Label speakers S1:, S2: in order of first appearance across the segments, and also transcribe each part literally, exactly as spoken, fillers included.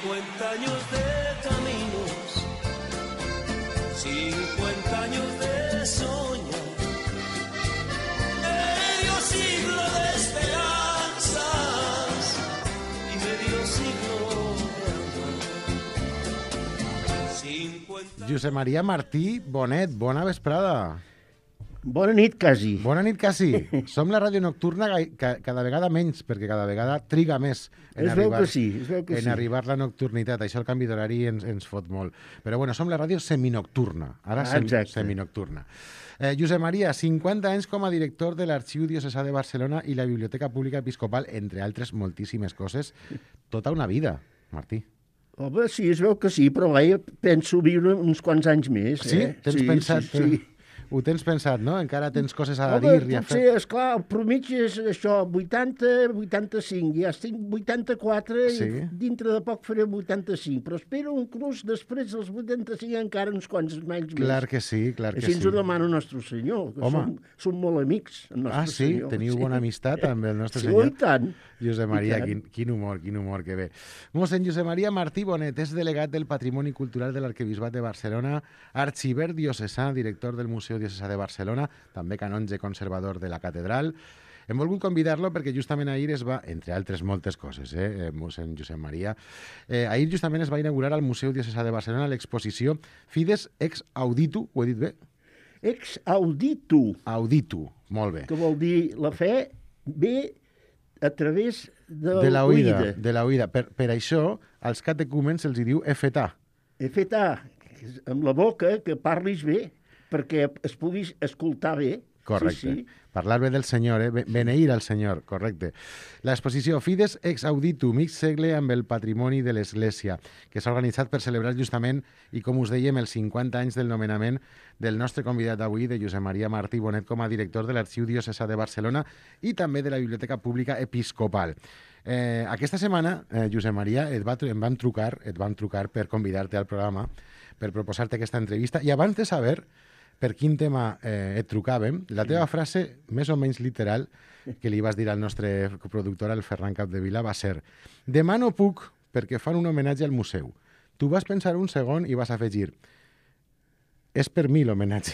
S1: cincuenta años de caminos, cincuenta años de soñar, medio siglo de esperanzas y medio siglo de amor.
S2: Josep Maria Martí Bonet, bona vesprada.
S3: Bona nit, quasi.
S2: Bona nit, quasi. Som la ràdio nocturna cada vegada menys, perquè cada vegada triga més en,
S3: es
S2: arribar,
S3: veu que sí, es veu que
S2: en
S3: sí.
S2: arribar la nocturnitat. Això el canvi d'horari ens, ens fot molt. Però bueno, som la ràdio seminocturna. Ara
S3: Ah,
S2: sem,
S3: exacte.
S2: seminocturna. Eh, Josep Maria, cinquanta anys com a director de l'Arxiu Diocesà de Barcelona i la Biblioteca Pública Episcopal, entre altres moltíssimes coses. Tota una vida, Martí.
S3: Home, sí, es veu que sí, però vaja, penso viure uns quants anys més.
S2: Sí?
S3: Eh?
S2: Tens
S3: sí,
S2: pensat...
S3: Sí, sí.
S2: Ho tens pensat, no? Encara tens coses a
S3: Home,
S2: dir i a
S3: potser,
S2: fer.
S3: esclar, el promig és això, vuitanta, vuitanta-cinc, ja estic vuitanta-quatre
S2: Sí.
S3: i dintre de poc faré vuitanta-cinc, però espero inclús després dels vuitanta-cinc encara uns quants anys més.
S2: Clar que sí, clar que
S3: Així
S2: sí.
S3: ens ho demana el nostre senyor, que
S2: Home.
S3: som, som molt amics, el nostre
S2: Ah, sí?
S3: senyor.
S2: Teniu bona amistat amb el nostre
S3: sí,
S2: senyor?
S3: i tant.
S2: Josep Maria,
S3: I tant.
S2: quin, quin humor, quin humor que bé. Mossèn Josep Maria Martí Bonet és delegat del Patrimoni Cultural de l'Arquebisbat de Barcelona, arxiver diocesà, director del Museu Diocesà de Barcelona, també canonge conservador de la catedral. Hem volgut convidar-lo perquè justament ahir es va, entre altres moltes coses, eh, mossèn Josep Maria, eh, ahir justament es va inaugurar al Museu Diocesà de Barcelona l'exposició Fides ex auditu, ho he dit bé?
S3: Ex auditu,
S2: Auditu, molt bé.
S3: que vol dir la fe ve a través de,
S2: De la oïda,
S3: l'oïda.
S2: de la oïda. Per, per això, als catecúmens se'ls hi diu efetà.
S3: He fet A, amb la boca, que parlis bé, perquè es puguis escoltar bé.
S2: Correcte.
S3: Sí, sí.
S2: Parlar bé del Senyor, eh? Be- beneir al Senyor, correcte. L'exposició Fides ex auditu, mig segle amb el patrimoni de l'Església, que s'ha organitzat per celebrar justament, i com us dèiem, els cinquanta anys del nomenament del nostre convidat d'avui, de Josep Maria Martí Bonet, com a director de l'Arxiu Diocesà de Barcelona i també de la Biblioteca Pública Episcopal. Eh, aquesta setmana, eh, Josep Maria, et, va, em van trucar, et van trucar per convidar-te al programa, per proposar-te aquesta entrevista, i abans de saber per quin tema eh, et trucàvem, la teva frase, més o menys literal, que li vas dir al nostre productor, el Ferran Capdevila, va ser: demà no puc perquè fan un homenatge al museu. Tu vas pensar un segon i vas afegir: és per mi l'homenatge.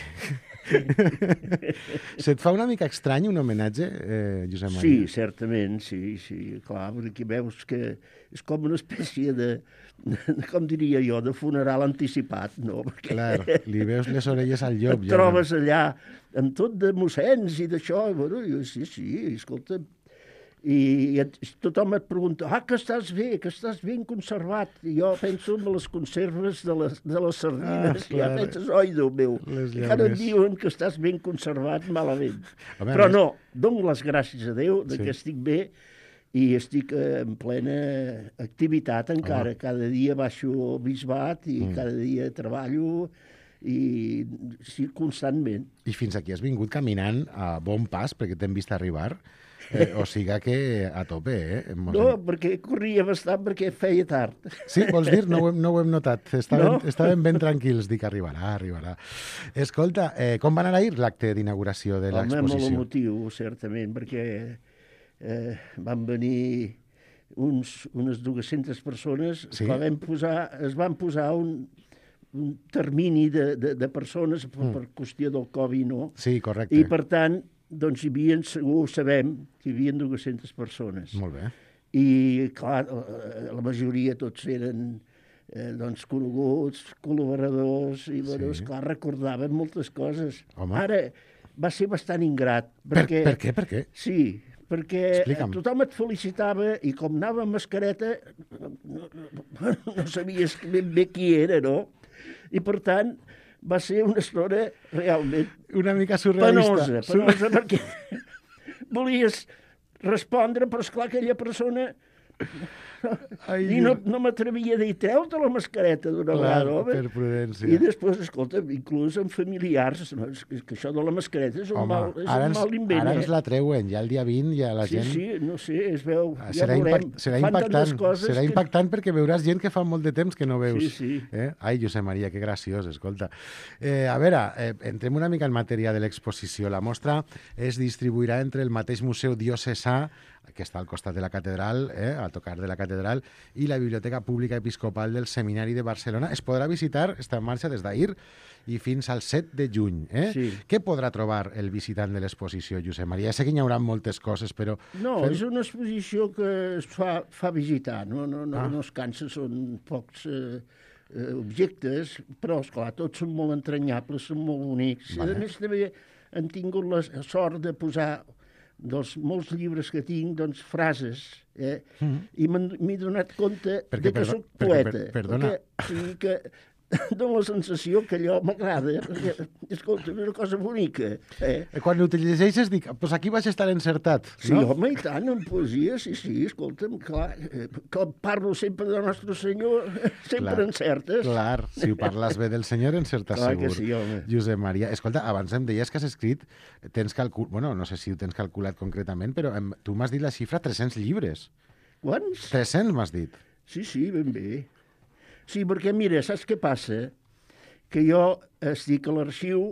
S2: Se't fa una mica estrany un homenatge, eh, Josep Maria?
S3: Sí, certament, sí, sí, clar, perquè veus que és com una espècie de, de com diria jo, de funeral anticipat, no? Perquè
S2: Clar, li veus les orelles al llop.
S3: et
S2: ja,
S3: trobes allà amb tot de mossens i d'això, i bueno, jo, sí, sí, escolta, i, i et, tothom et pregunta, ah, que estàs bé, que estàs ben conservat. I jo penso en les conserves de les, de les sardines,
S2: Ah,
S3: i ja
S2: clar.
S3: penses, oi, Déu meu,
S2: Les
S3: encara et
S2: llaunes.
S3: diuen que estàs ben conservat malament.
S2: Home, a
S3: Però
S2: més-
S3: no, dono les gràcies a Déu de
S2: Sí.
S3: que estic bé i estic eh, en plena activitat encara.
S2: Home.
S3: Cada dia baixo al bisbat i
S2: Mm.
S3: cada dia treballo i sí, constantment.
S2: I fins aquí has vingut caminant a bon pas, perquè t'hem vist arribar. Eh, o siga que a tope, eh?
S3: No, perquè corria bastant perquè feia tard.
S2: Sí, vols dir? No ho hem, no ho hem notat. Estàvem,
S3: No?
S2: estàvem ben tranquils. Dic, arribarà, arribarà. Escolta, eh, com va anar ahir l'acte d'inauguració de
S3: Home, molt
S2: l'exposició?
S3: emotiu, certament, perquè eh, van venir uns, unes dues-centes persones,
S2: Sí?
S3: que vam posar, es van posar un, un termini de, de, de persones per,
S2: Mm.
S3: per qüestió del Covid, no?
S2: Sí, correcte.
S3: I, per tant, doncs hi havia, segur ho sabem, que hi havia dues-centes persones.
S2: Molt bé.
S3: I, clar, la, la majoria tots eren eh, doncs, coneguts, col·laboradors, i, bueno,
S2: Sí.
S3: esclar, recordaven moltes coses.
S2: Home.
S3: Ara, va ser bastant ingrat.
S2: Per,
S3: Perquè,
S2: per què? Per què?
S3: Sí, perquè
S2: Explica'm.
S3: tothom et felicitava i com anava amb mascareta no, no, no, no sabies ben bé qui era, no? I, per tant, va ser una estona realment
S2: Una mica surrealista.
S3: penosa, penosa perquè volies respondre, però esclar, aquella persona
S2: Ai,
S3: i no, no m'atrevia a dir, treu-te la mascareta d'una
S2: Clar,
S3: vegada, home.
S2: per prudència.
S3: I després, escolta, inclús amb familiars, no? És que, que això de la mascareta és un
S2: Home,
S3: mal, és
S2: ara,
S3: un
S2: ens,
S3: mal invent,
S2: ara
S3: eh?
S2: ens la treuen, ja el dia vint, ja la
S3: Sí,
S2: gent...
S3: sí, no sé, es veu,
S2: Ah,
S3: ja
S2: serà,
S3: veurem.
S2: impact, serà
S3: Fan tantes
S2: impactant,
S3: coses
S2: serà
S3: que-
S2: impactant perquè veuràs gent que fa molt de temps que no veus.
S3: Sí, sí.
S2: Eh? Ai, Josep Maria, que graciós, escolta. Eh, a veure, eh, entrem una mica en matèria de l'exposició. La mostra es distribuirà entre el mateix Museu Diocesà que està al costat de la catedral, eh, al tocar de la catedral, i la Biblioteca Pública Episcopal del Seminari de Barcelona. Es podrà visitar, està en marxa des d'ahir i fins al set de juny. Eh?
S3: Sí.
S2: Què podrà trobar el visitant de l'exposició, Josep Maria? Ja sé que hi haurà moltes coses, però...
S3: No,
S2: fem...
S3: és una exposició que es fa, fa visitar, no, no, no,
S2: Ah.
S3: no es cansa, són pocs eh, eh, objectes, però, esclar, tots són molt entranyables, són molt bonics.
S2: Vale.
S3: A més, també han tingut la sort de posar dels molts llibres que tinc, doncs, frases, eh?
S2: Mm.
S3: I m'han- m'he donat compte
S2: Perquè,
S3: de que
S2: perdo-
S3: soc
S2: perquè,
S3: poeta.
S2: per- perdona.
S3: Perquè, o sigui que dona la sensació que allò m'agrada, perquè, escolta, és una cosa bonica. Eh?
S2: Eh, Quan ho te llegeixes dic, pues aquí vaig estar encertat.
S3: Sí,
S2: no?
S3: home, i tant, en poesia, sí, sí, escolta'm, clar, eh, que parlo sempre de Nostre Senyor, sempre
S2: Clar,
S3: encertes.
S2: Clar, si ho parles bé del senyor, encertes
S3: Clar
S2: segur.
S3: que sí, home.
S2: Josep Maria, escolta, abans em deies que has escrit, tens calcul... bueno, no sé si ho tens calculat concretament, però em... tu m'has dit la xifra tres-cents llibres.
S3: Quants?
S2: tres-cents m'has dit.
S3: Sí, sí, ben bé. Sí, perquè, mira, saps què passa? Que jo estic a l'arxiu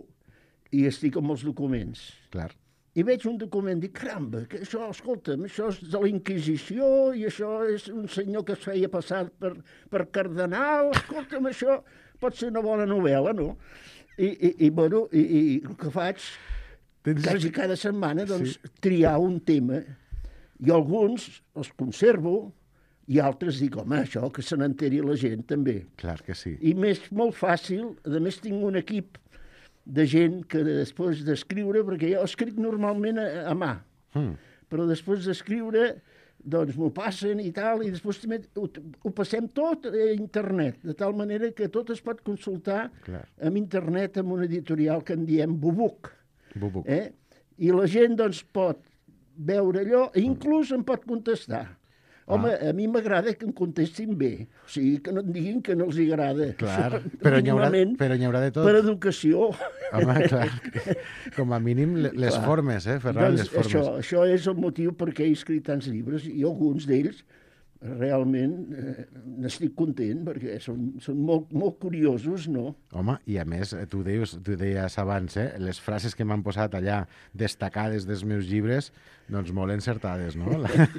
S3: i estic amb els documents.
S2: Clar.
S3: I veig un document i dic, caramba, que això, escolta'm, això és de la Inquisició i això és un senyor que es feia passar per, per cardenal, escolta'm, això pot ser una bona novel·la, no? I, i, i bueno, i, i el que faig,
S2: Tens...
S3: quasi cada setmana, doncs,
S2: Sí.
S3: triar un tema, i alguns els conservo, i altres dic, home, això, que se n'enteri la gent, també.
S2: Clar que sí.
S3: I més molt fàcil, a més tinc un equip de gent que després d'escriure, perquè jo escric normalment a, a mà,
S2: Mm.
S3: però després d'escriure, doncs m'ho passen i tal, i després també ho, ho passem tot a internet, de tal manera que tot es pot consultar
S2: Clar.
S3: amb internet, amb un editorial que en diem Bubuc.
S2: Bubuc.
S3: Eh? I la gent doncs pot veure allò, i inclús em pot contestar. Home,
S2: Ah.
S3: a mi m'agrada que em contestin bé. O sigui, que no em diguin que no els agrada.
S2: Clar,
S3: Això,
S2: però n'hi haurà,
S3: mínimament,
S2: però n'hi haurà de tot.
S3: per educació.
S2: Home, clar, com a mínim le- les
S3: Clar.
S2: formes, eh, Ferran,
S3: Doncs
S2: les formes.
S3: això, això és el motiu per què he escrit tants llibres, i alguns d'ells realment eh, n'estic content, perquè són, són molt, molt curiosos, no?
S2: Home, i a més, eh, tu, deies, tu deies abans, eh, les frases que m'han posat allà destacades dels meus llibres, doncs molt encertades, no?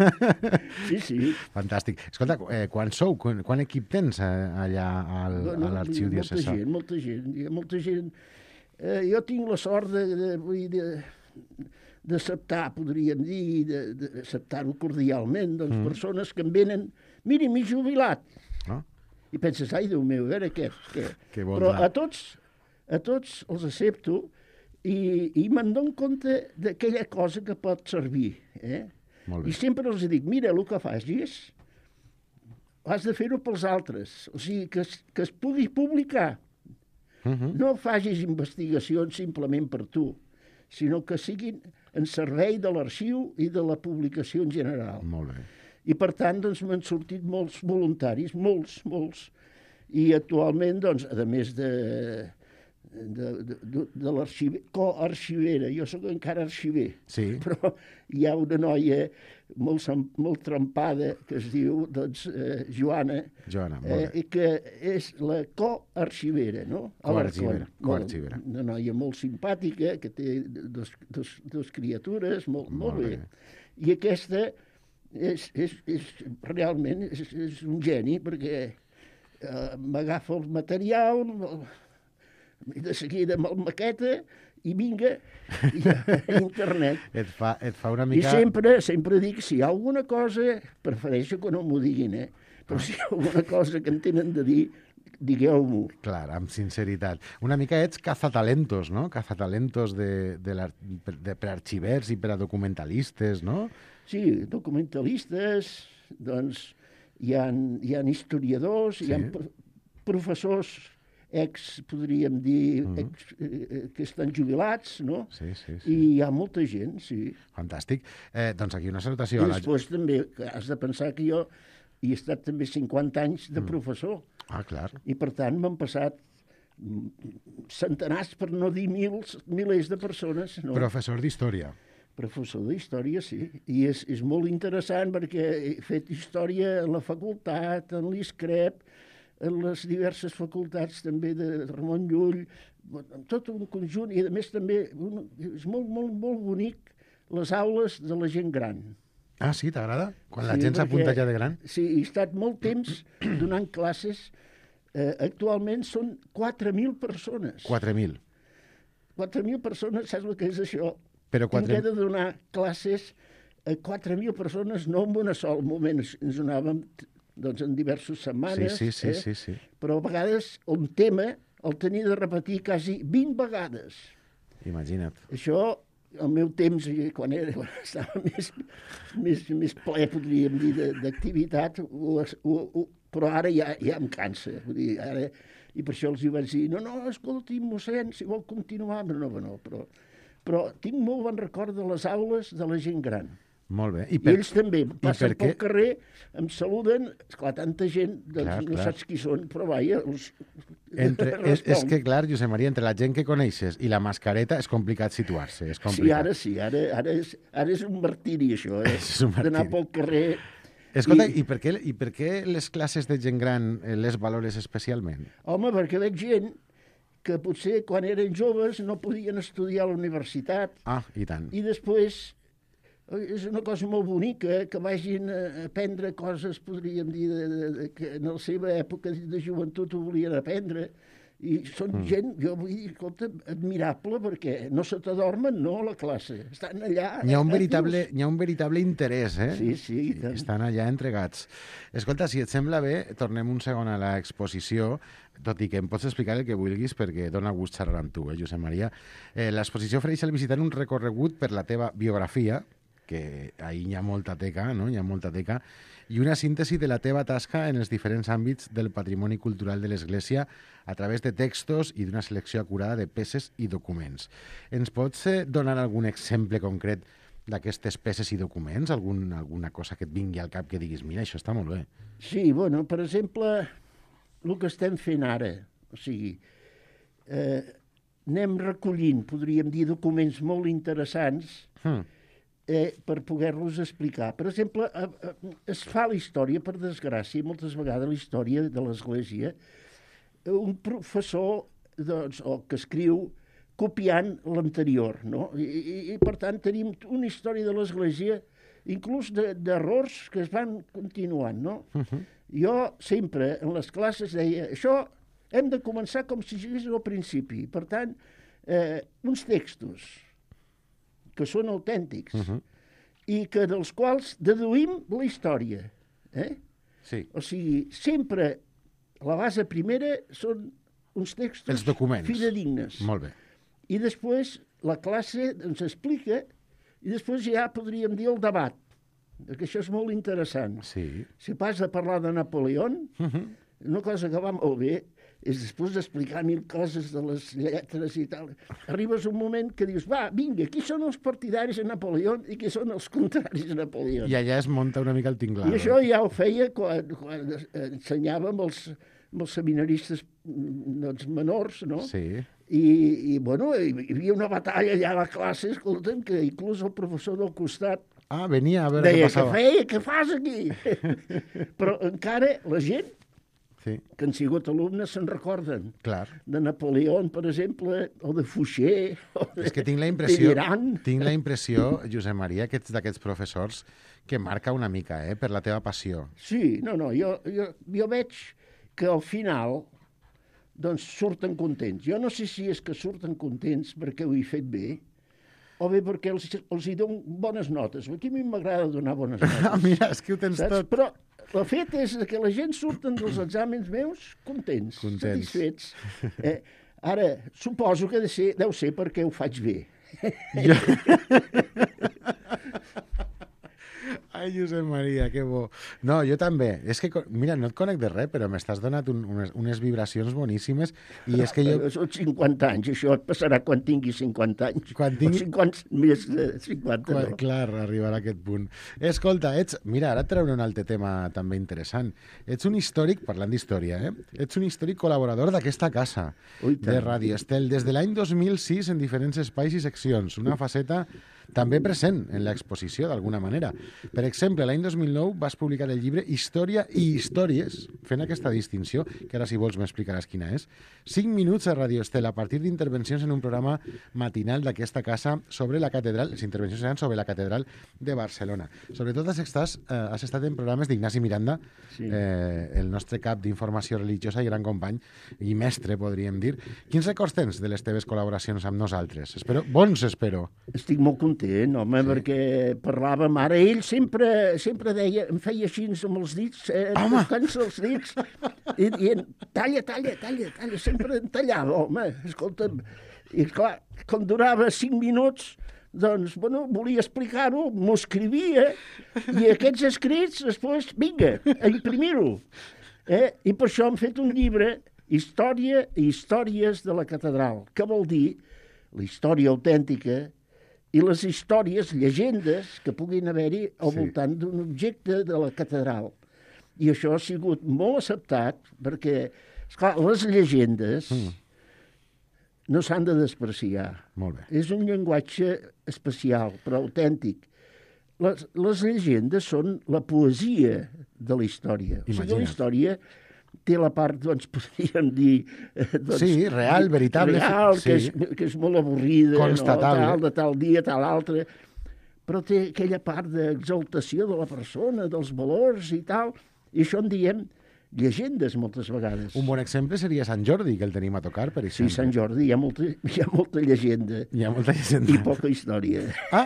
S3: Sí, sí.
S2: Fantàstic. Escolta, eh, quan sou? Quan, quan equip tens eh, allà al,
S3: Bueno,
S2: a l'arxiu
S3: molta
S2: diocesà?
S3: gent, molta gent, hi ha molta gent. Eh, jo tinc la sort de, de, vull dir, de, d'acceptar, podríem dir, de- d'acceptar-ho cordialment, doncs mm. persones que em venen, miri, m'he jubilat.
S2: No?
S3: I penses, ai, Déu meu, a veure què. què.
S2: Que vols
S3: Però
S2: anar?
S3: a tots, a tots els accepto i, i me'n dono compte d'aquella cosa que pot servir. Eh?
S2: Molt
S3: I
S2: bé.
S3: sempre els dic, mira, el que facis, has de fer-ho pels altres. O sigui, que es, que es pugui publicar.
S2: Uh -huh.
S3: No facis investigacions simplement per tu, sinó que siguin en servei de l'arxiu i de la publicació en general.
S2: Molt bé.
S3: I, per tant, doncs, m'han sortit molts voluntaris, molts, molts. I actualment, doncs, a més de, de, de, de, de l'arxiver, coarxivera, jo sóc encara arxiver,
S2: Sí.
S3: però hi ha una noia molt, sem- molt trempada que es diu, doncs, eh, Joana,
S2: Joana, molt
S3: eh,
S2: bé.
S3: i que és la coarxivera, no? A
S2: Coarxivera,
S3: l'Arcon.
S2: coarxivera.
S3: Molt- Una noia molt simpàtica, que té dos, dos, dos criatures, molt, molt,
S2: Molt
S3: bé.
S2: bé.
S3: I aquesta és, és, és realment és, és un geni, perquè eh, m'agafa el material, i de seguida me'l maqueta, i vinga, i a internet.
S2: Et fa, et fa una
S3: I
S2: mica...
S3: sempre, sempre dic, si hi ha alguna cosa, prefereixo que no m'ho diguin, eh? Però si hi ha alguna cosa que en tenen de dir, digueu-m'ho.
S2: Clar, amb sinceritat. Una mica ets cazatalentos, no? Cazatalentos de, de la, de, per arxivers i per a documentalistes, no?
S3: Sí, documentalistes, doncs hi ha, hi ha historiadors,
S2: Sí.
S3: hi ha pro- professors ex, podríem dir,
S2: Mhm.
S3: ex, eh, que estan jubilats, no?
S2: Sí, sí, sí.
S3: I hi ha molta gent, sí.
S2: Fantàstic. Eh, doncs aquí una salutació
S3: I
S2: a la...
S3: després també que has de pensar que jo hi he estat també cinquanta anys de professor.
S2: Ah, clar.
S3: I, per tant, m'han passat mm, centenars, per no dir mils, milers de persones. No?
S2: Professor d'història.
S3: Professor d'història, sí. I és, és molt interessant perquè he fet història en la facultat, en l'ISCREP, en les diverses facultats també de Ramon Llull, en tot un conjunt, i a més també un, és molt, molt, molt bonic les aules de la gent gran.
S2: Ah, sí, t'agrada? Quan la
S3: Sí,
S2: gent s'apunta
S3: perquè-
S2: ja de gran?
S3: Sí, he estat molt temps donant classes. Eh, actualment són quatre mil persones.
S2: quatre mil.
S3: quatre mil persones, saps el que és això?
S2: Però quatre-
S3: Tinc de donar classes a quatre mil persones, no en un sol moment. Ens ens donàvem doncs, en diverses
S2: Sí,
S3: setmanes.
S2: sí, sí,
S3: eh?
S2: sí, sí.
S3: Però a vegades un tema el tenia de repetir quasi vint vegades.
S2: Imagina't.
S3: Això, al meu temps, i quan, era, quan estava més, més, més ple, podríem dir, de- d'activitat, ho, ho, ho, però ara ja, ja em cansa. Vull dir, ara, i per això els hi vaig dir, no, no, escolti, mossèn, si vol continuar, no, no, no, però, però tinc molt bon record de les aules de la gent gran.
S2: Molt bé. I
S3: I ells també passen
S2: per
S3: pel
S2: què-
S3: carrer, em saluden, esclar, tanta gent, doncs
S2: Clar,
S3: no
S2: clar.
S3: saps qui són, però vaja, els...
S2: Entre, és, és
S3: responc.
S2: que, clar, Josep Maria, entre la gent que coneixes i la mascareta és complicat situar-se. És
S3: Sí,
S2: complicat.
S3: ara sí, ara, ara, és, ara és un martiri, això, eh?
S2: És un
S3: D'anar
S2: martiri.
S3: pel carrer...
S2: Escolta,
S3: I-
S2: i, per què, i per què les classes de gent gran eh, les valores especialment?
S3: Home, perquè veig gent que potser quan eren joves no podien estudiar a la universitat
S2: Ah, i tant.
S3: i després oi, és una cosa molt bonica que vagin a aprendre coses, podríem dir, de, de, de, que en la seva època de joventut ho volien aprendre. I són mm. gent, jo vull dir, escolta, admirable, perquè no se t'adormen, no, a la classe. Estan allà...
S2: Hi ha un
S3: actius.
S2: veritable, hi ha un veritable interès, eh?
S3: Sí, sí, i tant.
S2: Estan allà entregats. Escolta, si et sembla bé, tornem un segon a l'exposició, tot i que em pots explicar el que vulguis, perquè dona gust xerrar amb tu, eh, Josep Maria. Eh, L'exposició ofereix al visitant un recorregut per la teva biografia, que ahir hi ha molta teca, no? Hi ha molta teca, i una síntesi de la teva tasca en els diferents àmbits del patrimoni cultural de l'Església a través de textos i d'una selecció acurada de peces i documents. Ens pots eh, donar algun exemple concret d'aquestes peces i documents? Algun, alguna cosa que et vingui al cap que diguis, mira, això està molt bé.
S3: Sí, bueno, per exemple, el que estem fent ara, o sigui, eh, anem recollint, podríem dir, documents molt interessants
S2: Hmm.
S3: eh, per poder-los explicar. Per exemple, eh, eh, es fa la història, per desgràcia, moltes vegades la història de l'Església, eh, un professor doncs, o que escriu copiant l'anterior, no? I, i, I, per tant, tenim una història de l'Església inclús de- d'errors que es van continuant, no?
S2: Uh-huh.
S3: Jo sempre, en les classes, deia, això hem de començar com si sigués al principi. Per tant, eh, uns textos que són autèntics
S2: Uh-huh.
S3: i que dels quals deduïm la història. Eh?
S2: Sí,
S3: O sigui, sempre la base primera són uns textos
S2: els documents.
S3: fidedignes.
S2: Molt bé.
S3: I després la classe ens explica i després ja podríem dir el debat, que això és molt interessant.
S2: Sí.
S3: Si pas a parlar de Napoleó,
S2: Uh-huh.
S3: una cosa que va molt bé és després d'explicar mil coses de les lletres i tal, arribes a un moment que dius, va, vinga, qui són els partidaris de Napoleó i qui són els contraris de Napoleó?
S2: I allà es munta una mica el tinglado.
S3: I això ja ho feia quan, quan ensenyàvem els, els seminaristes doncs, menors, no?
S2: Sí.
S3: I, i, bueno, hi havia una batalla allà a la classe, escolta'm, que inclús el professor del costat
S2: Ah, venia a veure
S3: deia,
S2: què
S3: què
S2: passava.
S3: feia, què fas aquí? Però encara la gent
S2: Sí,
S3: que han sigut alumnes se'n recorden
S2: clar.
S3: de Napoleó, per exemple, o de Fouché, o de,
S2: És que tinc la
S3: de
S2: impressió,
S3: Llerant.
S2: tinc la impressió, Josep Maria, que ets d'aquests professors que marca una mica, eh, per la teva passió.
S3: Sí, no, no, jo, jo, jo veig que al final doncs surten contents. Jo no sé si és que surten contents perquè ho he fet bé o bé perquè els, els hi dono bones notes. Aquí a mi m'agrada donar bones notes.
S2: Ah, mira, és que ho tens
S3: Saps?
S2: tot.
S3: Però el fet és que la gent surten dels exàmens meus contents,
S2: Contents.
S3: satisfets. Eh, ara, suposo que de ser, deu ser perquè ho faig bé.
S2: Jo... Ai, Josep Maria, que bo. No, jo també. És que, co- mira, no et conec de res, però m'estàs donant un, unes, unes vibracions boníssimes i és que jo...
S3: Són cinquanta anys, això et passarà quan tinguis cinquanta anys.
S2: Quan tingui-
S3: O cinquanta, més de cinquanta,
S2: Qua-
S3: no?
S2: Clar, arribarà a aquest punt. Escolta, ets... Mira, ara et trauré un altre tema també interessant. Ets un històric, parlant d'història, eh? Ets un històric col·laborador d'aquesta casa
S3: Ui, tant.
S2: de Ràdio Estel des de l'any dos mil sis en diferents espais i seccions. Una faceta també present en l'exposició, d'alguna manera. Per exemple, l'any dos mil nou vas publicar el llibre Història i històries, fent aquesta distinció, que ara si vols m'explicaràs quina és. Cinc minuts a Radio Estel, a partir d'intervencions en un programa matinal d'aquesta casa sobre la catedral, les intervencions seran sobre la catedral de Barcelona. Sobretot has estat, eh, has estat en programes d'Ignasi Miranda, sí. eh, el nostre cap d'informació religiosa i gran company i mestre, podríem dir. Quins records tens de les teves col·laboracions amb nosaltres? Espero, bons, espero.
S3: Estic molt content, home, sí. perquè parlàvem ara. Ell sempre, sempre deia, em feia així amb els dits, eh, tocant-se els dits, i dient, talla, talla, talla, talla, sempre em tallava, home, escolta'm. I clar, quan durava cinc minuts, doncs, bueno, volia explicar-ho, m'ho escrivia, i aquests escrits, després, vinga, a imprimir-ho. Eh? I per això hem fet un llibre, Història i històries de la catedral, que vol dir la història autèntica i les històries, llegendes, que puguin haver-hi al sí. voltant d'un objecte de la catedral. I això ha sigut molt acceptat, perquè, esclar, les llegendes mm. no s'han de despreciar.
S2: Molt bé.
S3: És un llenguatge especial, però autèntic. Les, les llegendes són la poesia de la història.
S2: Imagina't.
S3: O sigui, la història té la part, doncs, podríem dir... Doncs,
S2: sí, real, veritable.
S3: Real,
S2: sí.
S3: que, és, que és molt avorrida,
S2: constatable.
S3: No? Tal, de tal dia, tal altre. Però té aquella part d'exaltació de la persona, dels valors i tal. I això en diem llegendes, moltes vegades.
S2: Un bon exemple seria Sant Jordi, que el tenim a tocar, per exemple.
S3: Sí, Sant Jordi, hi ha molta, hi ha molta llegenda.
S2: Hi ha molta llegenda.
S3: I poca història.
S2: Ah.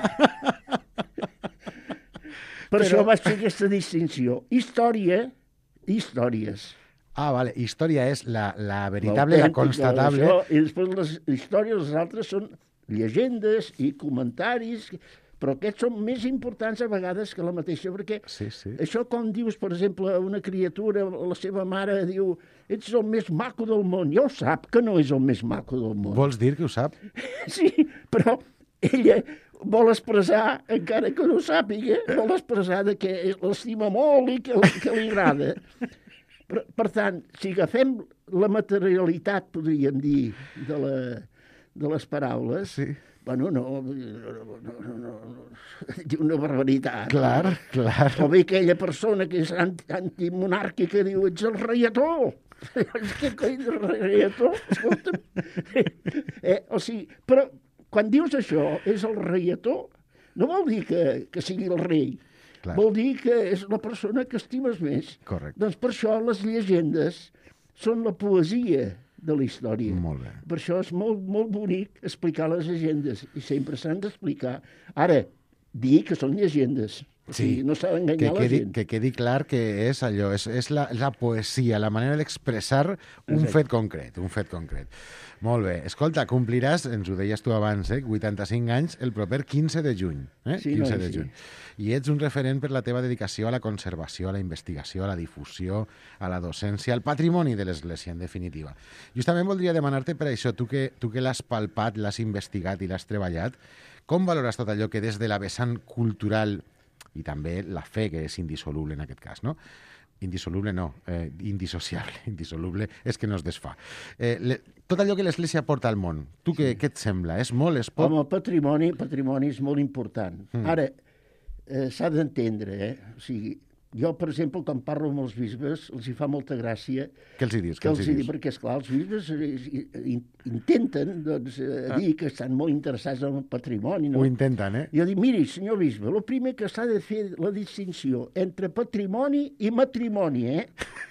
S3: Per Però... això vaig fer aquesta distinció. Història i històries.
S2: Ah, vale. Història és la, la veritable, la constatable.
S3: Això, i després les històries, les altres són llegendes i comentaris, però aquests són més importants a vegades que la mateixa, perquè
S2: sí, sí.
S3: això quan dius, per exemple, a una criatura, la seva mare diu ets el més maco del món, ja ho sap que no és el més maco del món.
S2: Vols dir que ho sap?
S3: Sí, però ella vol expressar, encara que no ho sàpiga, vol expressar que l'estima molt i que, que li agrada. Per, per tant, si agafem la materialitat, podríem dir, de, la, de les paraules,
S2: sí.
S3: bueno, no, no, no, no, no, diu una barbaritat.
S2: Clar,
S3: no?
S2: clar.
S3: O bé aquella persona que és antimonàrquica diu, ets el reietó. Què coi de reietó? Escolta'm. Eh, o sigui, però quan dius això, és el reietó, no vol dir que, que sigui el rei. Clar. Vol dir que és la persona que estimes més.
S2: Correcte.
S3: Doncs per això les llegendes són la poesia de la història.
S2: Molt bé.
S3: Per això és molt, molt bonic explicar les llegendes i sempre s'han d'explicar. Ara, dir que són llegendes. O sigui,
S2: sí,
S3: no s'ha d'enganyar la
S2: quedi,
S3: gent.
S2: Que quedi clar que és allò, és, és la, la poesia, la manera d'expressar un Exacte. fet concret, un fet concret. Molt bé. Escolta, compliràs, ens ho deies tu abans, eh, vuitanta-cinc anys el proper quinze de juny. Eh?
S3: Sí,
S2: quinze
S3: no,
S2: de
S3: sí.
S2: juny. I ets un referent per la teva dedicació a la conservació, a la investigació, a la difusió, a la docència, al patrimoni de l'Església, en definitiva. Justament voldria demanar-te per això, tu que, tu que l'has palpat, l'has investigat i l'has treballat, com valores tot allò que des de la vessant cultural i també la fe, que és indissoluble en aquest cas, no? Indissoluble no, eh, indissociable. Indissoluble és que no es desfà. Eh, le, tot allò que l'Església porta al món, tu sí. què, què et sembla? És molt, és poc?
S3: Home, el patrimoni, patrimoni és molt important. Mm. Ara, eh, s'ha d'entendre, eh? O sigui, jo, per exemple, quan parlo amb els bisbes, els hi fa molta gràcia...
S2: Què els hi dius?
S3: Que els hi dius? Perquè, esclar, els bisbes intenten doncs, ah. dir que estan molt interessats en el patrimoni. No?
S2: Ho intenten, eh?
S3: Jo dic, miri, senyor bisbe, el primer que s'ha de fer la distinció entre patrimoni i matrimoni, eh?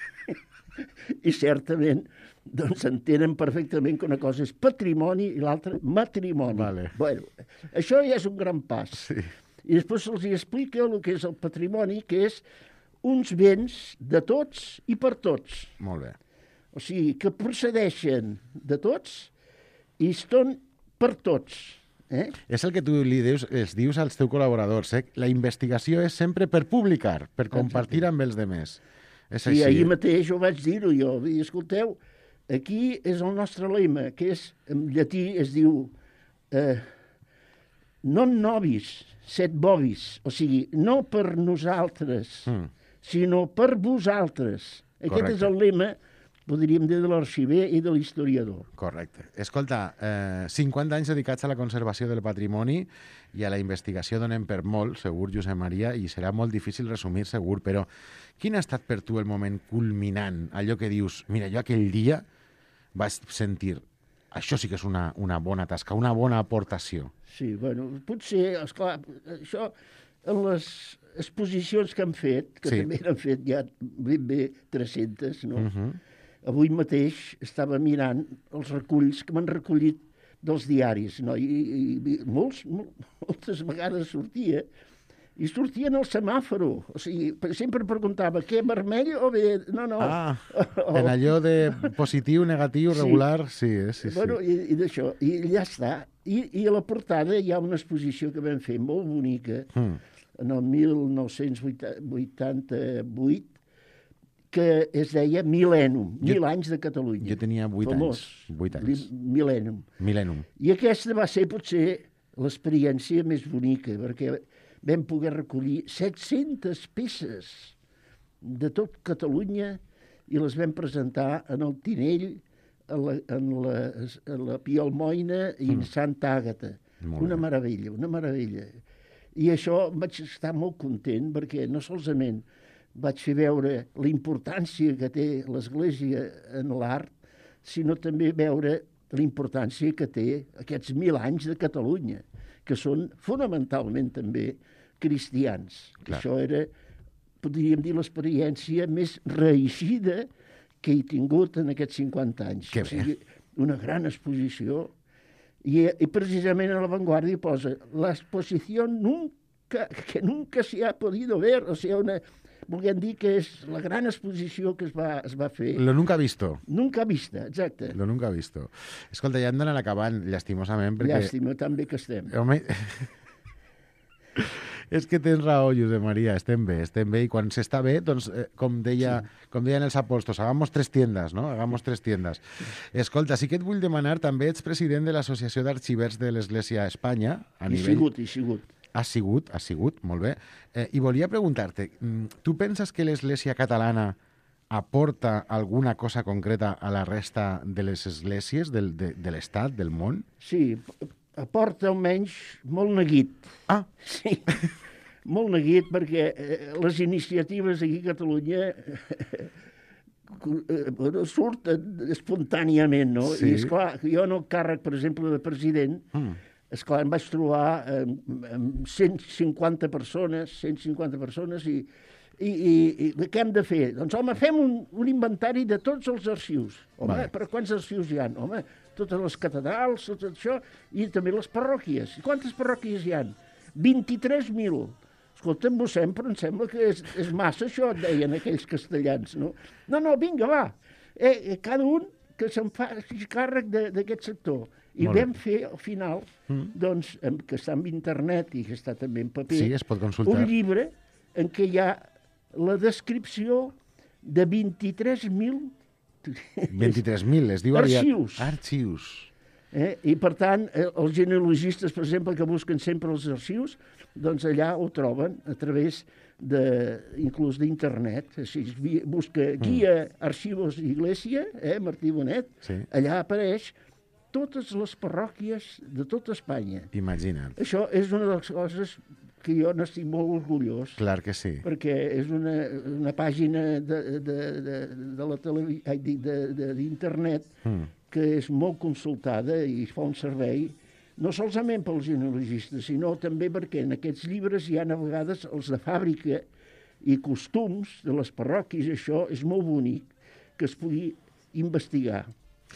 S3: I certament doncs entenen perfectament que una cosa és patrimoni i l'altra matrimoni.
S2: Vale.
S3: Bueno, això ja és un gran pas.
S2: Sí.
S3: I després se'ls explica el que és el patrimoni, que és uns béns de tots i per tots.
S2: Molt bé.
S3: O sigui, que procedeixen de tots i són per tots. Eh?
S2: És el que tu li dius, els dius als teus col·laboradors. Eh? La investigació és sempre per publicar, per compartir Exacte. amb els demés. És
S3: sí,
S2: així.
S3: ahir mateix ho vaig dir-ho jo. I escolteu, aquí és el nostre lema, que és, en llatí es diu eh, non nobis, set bovis. O sigui, no per nosaltres, mm. sinó per vosaltres. Aquest Correcte. és el lema podríem dir, de l'arxiver i de l'historiador.
S2: Correcte. Escolta, eh, cinquanta anys dedicats a la conservació del patrimoni i a la investigació donen per molt, segur, Josep Maria, i serà molt difícil resumir, segur, però quin ha estat per tu el moment culminant? Allò que dius, mira, jo aquell dia vaig sentir, això sí que és una, una bona tasca, una bona aportació.
S3: Sí, bueno, potser, esclar, això en les exposicions que han fet, que
S2: Sí.
S3: també n'han fet ja ben bé tres-centes, no?
S2: Uh -huh.
S3: Avui mateix estava mirant els reculls que m'han recollit dels diaris, no? I, i, i molts, mol, moltes vegades sortia, i sortia en el semàforo. O sigui, sempre preguntava, què, vermell o bé? No, no.
S2: Ah,
S3: O-
S2: en allò de positiu, negatiu,
S3: Sí.
S2: regular, sí, eh? sí, sí.
S3: Bueno, i, i d'això, i ja està. I, I a la portada hi ha una exposició que vam fer molt bonica,
S2: Mm.
S3: en el mil nou-cents vuitanta-vuit, que es deia Mil·lènum,
S2: Jo-
S3: Mil anys de Catalunya.
S2: Jo tenia vuit
S3: Famós.
S2: anys. Vuit anys.
S3: Li- Mil·lènum.
S2: Mil·lènum.
S3: I aquesta va ser potser l'experiència més bonica, perquè vam poder recollir set-centes peces de tot Catalunya i les vam presentar en el Tinell, en la, en la, en la Pialmoina i en Santa Àgata.
S2: Molt
S3: Una
S2: bé.
S3: meravella, una meravella. I això vaig estar molt content perquè no solament vaig fer veure la importància que té l'Església en l'art, sinó també veure la importància que té aquests mil anys de Catalunya, que són fonamentalment també cristians.
S2: Clar.
S3: Això era, podríem dir, l'experiència més reeixida que he tingut en aquests cinquanta anys.
S2: Que
S3: O sigui, una gran exposició. I, i precisament a l'avantguardia posa la exposición nunca, que nunca se ha podido ver, o sigui, una, volguem dir que és la gran exposició que es va, es va fer.
S2: Lo nunca visto.
S3: Nunca vista, exacte.
S2: Lo nunca visto. Escolta, ja hem d'anar acabant, llastimosament, perquè...
S3: Llàstima, tan bé que estem.
S2: Home, és que tens raó, Josep Maria, estem bé, estem bé, i quan s'està bé, doncs, eh, com, deia, sí. com deien els apòstols, hagamos tres tiendas, no? Hagamos tres tiendas. Escolta, sí que et vull demanar, també ets president de l'Associació d'Arxivers de l'Església a Espanya, a
S3: I
S2: nivell...
S3: sigut, i sigut.
S2: Has sigut, has sigut, molt bé. Eh, I volia preguntar-te, mm, tu penses que l'Església catalana aporta alguna cosa concreta a la resta de les esglésies del, de, de l'Estat, del món?
S3: Sí, aporta almenys molt neguit.
S2: Ah,
S3: Sí, molt neguit, perquè eh, les iniciatives aquí a Catalunya eh, bueno, surten espontàniament, no?
S2: Sí.
S3: I, esclar, jo en el càrrec, per exemple, de president,
S2: mm.
S3: esclar, em vaig trobar amb, amb cent cinquanta persones, cent cinquanta persones, i, i, i, i què hem de fer? Doncs, home, fem un, un inventari de tots els arxius. Home,
S2: Vale.
S3: però quants arxius hi ha? Home, totes les catedrals, tot això, i també les parròquies. I quantes parròquies hi ha? vint-i-tres mil. Escolta, mossèn, però em sembla que és, és massa això, et deien aquells castellans, no? No, no, vinga, va. Eh, cada un que se'n faci càrrec d'aquest sector. I
S2: Molt bé.
S3: vam fer, al final,
S2: Mm.
S3: doncs, em- que està en internet i que està també en paper,
S2: Sí, es pot consultar.
S3: un llibre en què hi ha la descripció de vint-i-tres mil
S2: vint-i-tres mil, es diu aviat...
S3: Arxius.
S2: Arxius.
S3: Eh? I, per tant, eh, els genealogistes, per exemple, que busquen sempre els arxius, doncs allà ho troben a través de, inclús d'internet. O sigui, vi- busca guia Arxivos Iglesia, eh, Martí Bonet,
S2: Sí.
S3: allà apareix totes les parròquies de tota Espanya.
S2: Imagina't.
S3: Això és una de les coses que jo n'estic molt orgullós,
S2: Clar que sí.
S3: perquè és una, una pàgina de, de, de, de la televi... ai, dic, de- de- d'internet
S2: Mm.
S3: que és molt consultada i fa un servei, no solament pels genealogistes, sinó també perquè en aquests llibres hi ha a vegades els de fàbrica i costums de les parròquies. Això és molt bonic que es pugui investigar.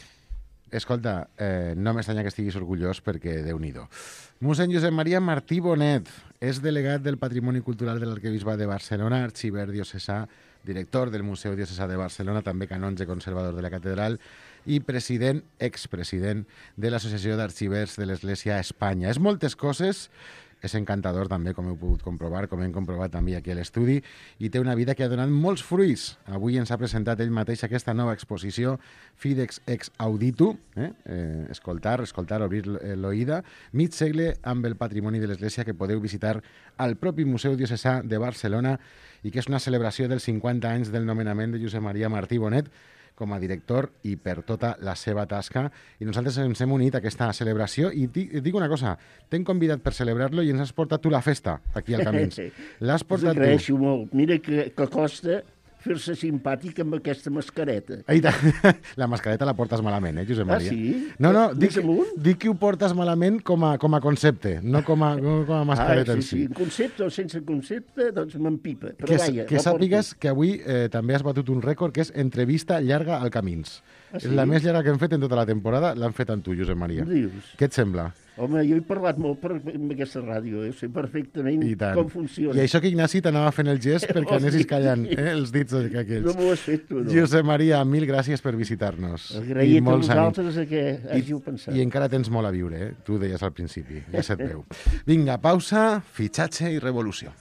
S2: Escolta, eh, no m'estranya que estiguis orgullós perquè Déu-n'hi-do. Mossèn Josep Maria Martí Bonet és delegat del Patrimoni Cultural de l'Arquebisbat de Barcelona, arxiver diocesà, director del Museu Diocesà de Barcelona, també canonge conservador de la catedral i president, expresident de l'Associació d'Arxivers de l'Església a Espanya. És moltes coses, és encantador també, com heu pogut comprovar, com hem comprovat també aquí a l'estudi, i té una vida que ha donat molts fruits. Avui ens ha presentat ell mateix aquesta nova exposició, Fidex Ex Auditu, eh? Eh, escoltar, escoltar, obrir l'oïda, mig segle amb el patrimoni de l'Església, que podeu visitar al propi Museu Diocesà de Barcelona, i que és una celebració dels cinquanta anys del nomenament de Josep Maria Martí Bonet com a director i per tota la seva tasca. I nosaltres ens hem unit a aquesta celebració i et dic una cosa, t'hem convidat per celebrar-lo i ens has portat tu la festa aquí al Camins. L'has portat tu.
S3: Us agraeixo molt. Mira que, que costa fer-se simpàtic amb aquesta mascareta.
S2: Ai, la mascareta la portes malament, eh, Josep Maria?
S3: Ah, sí?
S2: No, no, dic,
S3: Més amunt?
S2: dic que ho portes malament com a, com a concepte, no com a, no com a mascareta
S3: ah, sí,
S2: en si.
S3: sí, concepte o sense concepte, doncs m'empipa. Però
S2: Que,
S3: vaja,
S2: que
S3: la
S2: sàpigues que avui eh, també has batut un rècord, que és entrevista llarga al Camins.
S3: Ah, sí?
S2: És la més llarga que hem fet en tota la temporada, l'han fet amb tu, Josep Maria.
S3: Dius?
S2: Què et sembla?
S3: Home, jo he parlat molt per, amb aquesta ràdio, eh? Sé perfectament com funciona.
S2: I això que Ignasi t'anava fent el gest perquè
S3: Oh,
S2: anessis
S3: sí.
S2: callant eh, els dits aquells.
S3: No m'ho has fet tu, no.
S2: Josep Maria, mil gràcies per visitar-nos.
S3: Agraït a
S2: molts
S3: vosaltres a que hàgiu pensat.
S2: I encara tens molt a viure, eh? Tu ho deies al principi, ja se't veu. Vinga, pausa, fitxatge i revolució.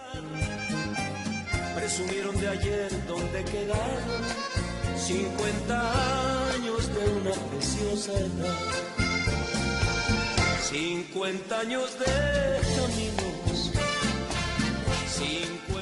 S1: Presumieron de ayer donde quedaron cincuenta años de una preciosa edad. cincuenta años de caminos, cincuenta